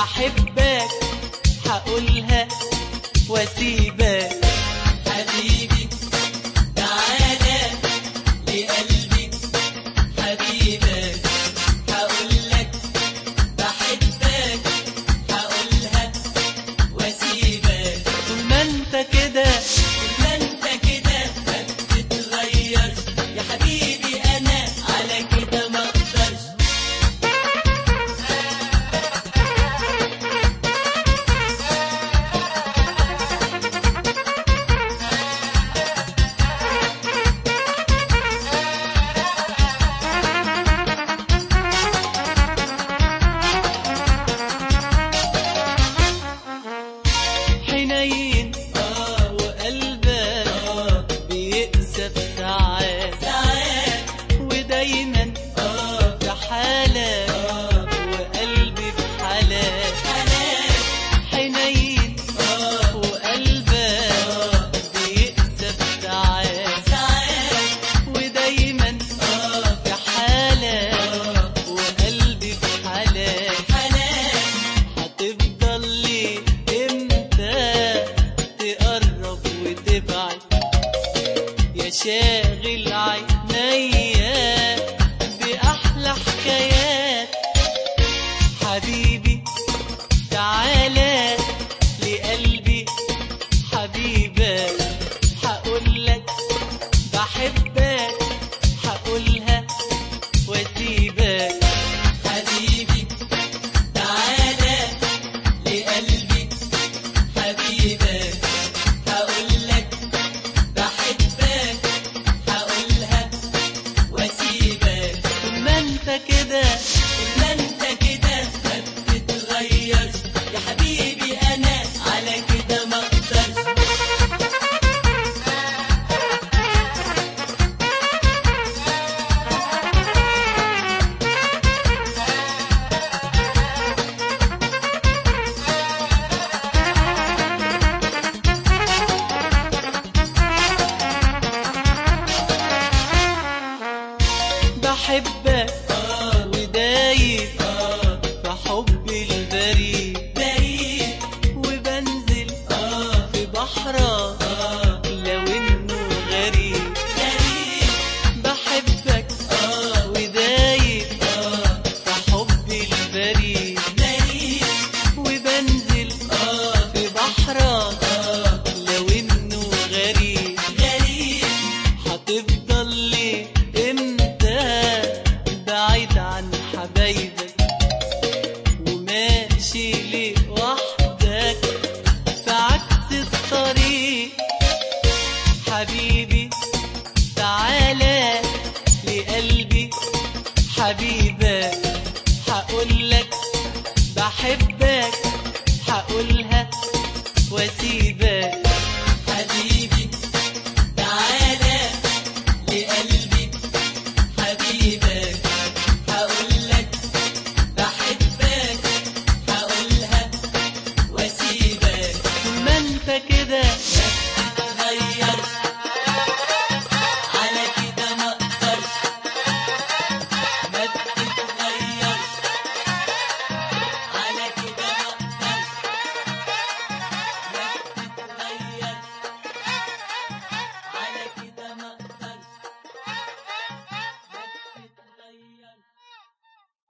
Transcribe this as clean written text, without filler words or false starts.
بحبك هقولها واسيبك. حبيبي تعالى لقلبي، حبيبك هقولك بحبك، هقولها واسيبك. طول ما انت كده، طول ما انت كده ما بتتغيرش يا حبيبي، انا على كده ما اقدرش. حنين وقلبك بيقسى ساعات، ودايما في حالك وقلبي في حالك. حنين وقلبك بيقسى ساعات، ودايما في حالك وقلبي في حالك. هتفضل لي تقرب وتبعد يا شاغل عينيا بأحلى حكايات. حبيبي تعالى لقلبي، حبيبك هقولك بحبك، هقولها واسيبك. حبيبي تعالى لقلبي، حبيبك هقولك بحبك، هقولها واسيبك. طول ما انت كده، طول ما انت كده ما بتتغيرش يا حبيبي، انا على كده ما اقدرش. بحبك ودايب في حبي البريء، وبنزل في بحرك لو انه غريب. بحبك ودايب في حبي البريء، وبنزل في بحرك لو انه غريب. هتفضل لي بعيد عن حبايبك وماشي